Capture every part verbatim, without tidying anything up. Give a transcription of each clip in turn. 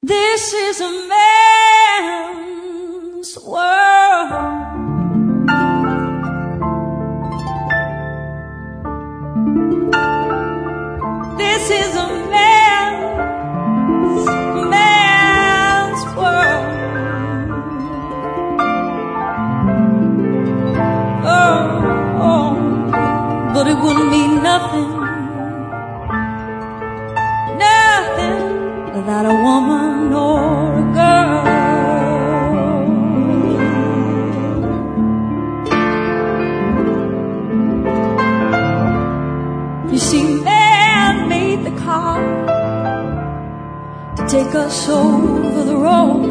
This is a man's world. This is a man's, man's world. Oh, oh, but it wouldn't mean nothing, nothing without a woman or a girl. You see, man made the car to take us over the road,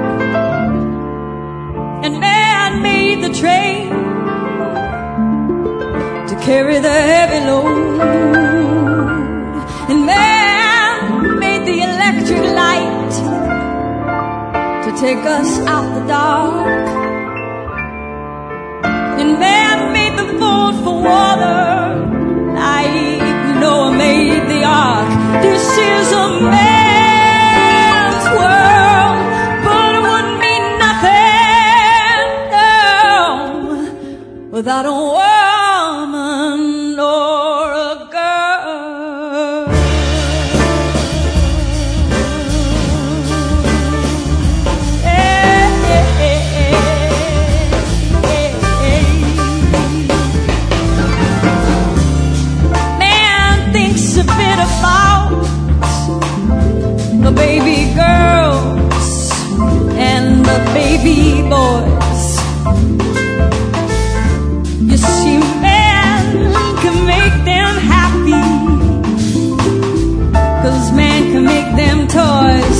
and man made the train to carry the heavy load, and man made the electric light to take us out the dark, and man made the boat for water like Noah made the ark. This is a man's world, but it wouldn't mean nothing, no, without a woman or a girl. Hey, hey, hey, hey, hey. Man thinks a bit about the baby girls and the baby boys. You see, man can make them happy, 'cause man can make them toys.